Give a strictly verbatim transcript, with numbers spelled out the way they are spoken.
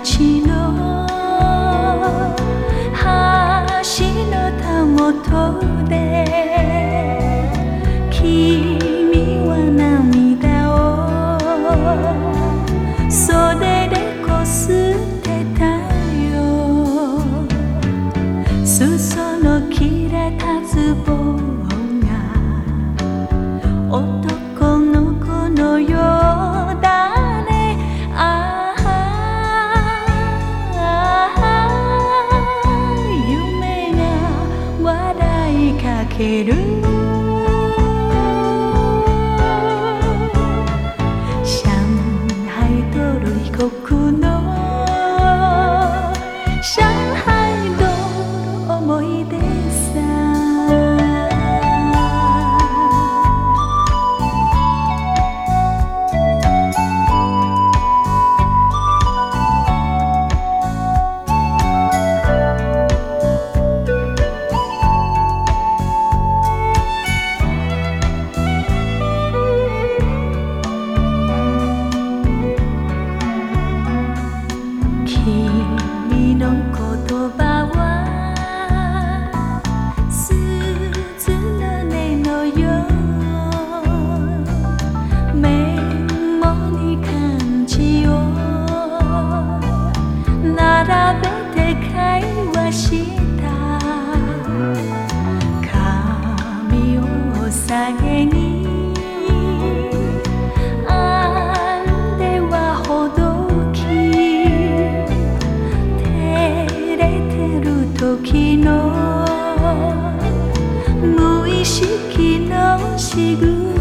ちの橋のたもとで君は涙を袖でこすってたよ。裾の切れたズボンが男の子のようだね。ああ夢が笑いかける。上海道路異国の上海道路思い出さ。君の言葉は鈴の音のよう。メモに漢字を並べて会話した。髪を下げに時の無意識の仕草。